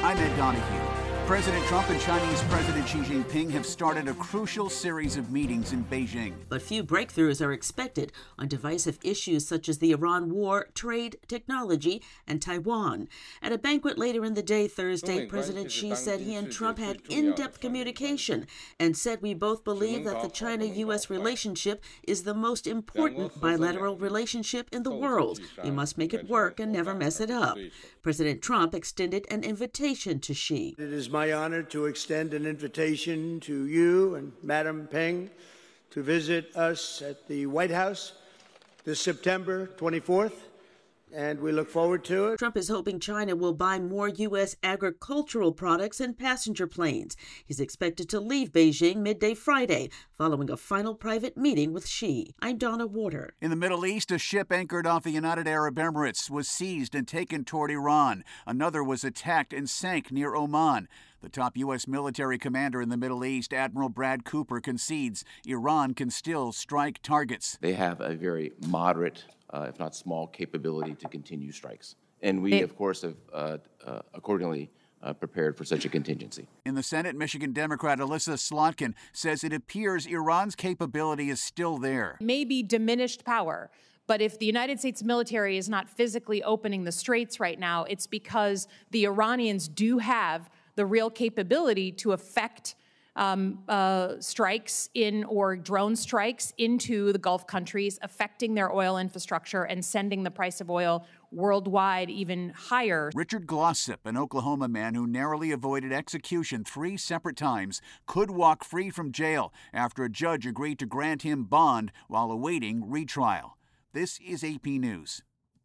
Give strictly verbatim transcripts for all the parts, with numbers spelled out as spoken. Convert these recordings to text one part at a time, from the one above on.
I'm Ed Donahue. President Trump and Chinese President Xi Jinping have started a crucial series of meetings in Beijing. But few breakthroughs are expected on divisive issues such as the Iran war, trade, technology, and Taiwan. At a banquet later in the day Thursday, President Xi said he and Trump had in-depth communication and said we both believe that the China-U S relationship is the most important bilateral relationship in the world. We must make it work and never mess it up. President Trump extended an invitation to Xi. It is my honor to extend an invitation to you and Madam Peng to visit us at the White House this September twenty-fourth, and we look forward to it. Trump is hoping China will buy more U S agricultural products and passenger planes. He's expected to leave Beijing midday Friday, following a final private meeting with Xi. I'm Donna Warder. In the Middle East, a ship anchored off the United Arab Emirates was seized and taken toward Iran. Another was attacked and sank near Oman. The top U S military commander in the Middle East, Admiral Brad Cooper, concedes Iran can still strike targets. They have a very moderate, uh, if not small, capability to continue strikes. And we, of course, have uh, uh, accordingly uh, prepared for such a contingency. In the Senate, Michigan Democrat Alyssa Slotkin says it appears Iran's capability is still there. Maybe diminished power. But if the United States military is not physically opening the straits right now, it's because the Iranians do have the real capability to affect um, uh, strikes in or drone strikes into the Gulf countries, affecting their oil infrastructure and sending the price of oil worldwide even higher. Richard Glossip, an Oklahoma man who narrowly avoided execution three separate times, could walk free from jail after a judge agreed to grant him bond while awaiting retrial. This is A P News.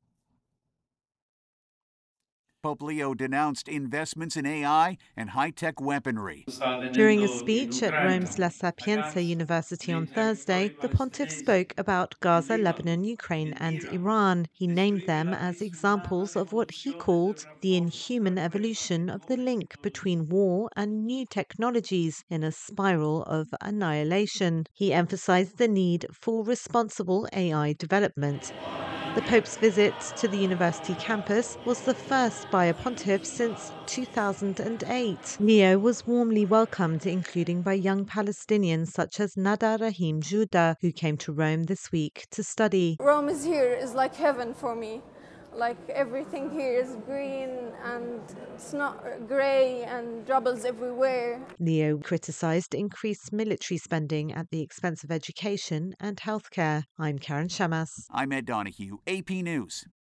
Pope Leo denounced investments in A I and high-tech weaponry. During a speech at Rome's La Sapienza University on Thursday, the pontiff spoke about Gaza, Lebanon, Ukraine, and Iran. He named them as examples of what he called the inhuman evolution of the link between war and new technologies in a spiral of annihilation. He emphasized the need for responsible A I development. The Pope's visit to the university campus was the first by a pontiff since two thousand eight. Leo was warmly welcomed, including by young Palestinians such as Nada Rahim Juda, who came to Rome this week to study. Rome is here is like heaven for me. Like everything here is green and it's not grey and troubles everywhere. Leo criticized increased military spending at the expense of education and healthcare. I'm Karen Shamas. I'm Ed Donahue, A P News.